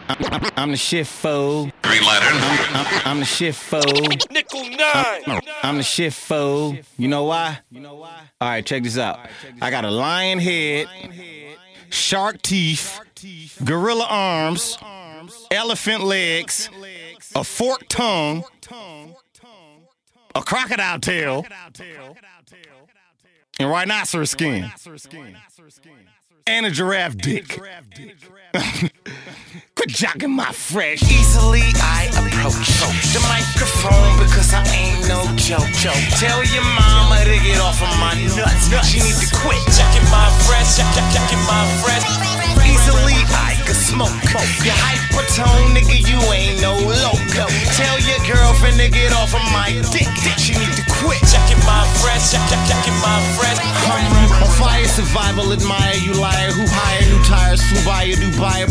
I'm the shit fool. Green Lantern. I'm the shit fool. Nickel 9. I'm the shit fool. You know why? All right, check this out. I got a lion head, shark teeth, gorilla arms, elephant legs, a forked tongue, a crocodile tail, and rhinoceros skin, and a giraffe dick. Quit jocking my fresh. Easily I approach the microphone because I ain't no joke. Tell your mama to get off of my nuts. She need to quit jacking my fresh, jacking my fresh. Easily I could smoke. You hypertone, nigga, you ain't no loco. Tell your girlfriend to get off of my dick. She need to quit jacking my fresh, jacking my fresh. A fire survival, admire you liar who hire new tires, flew by a Dubai.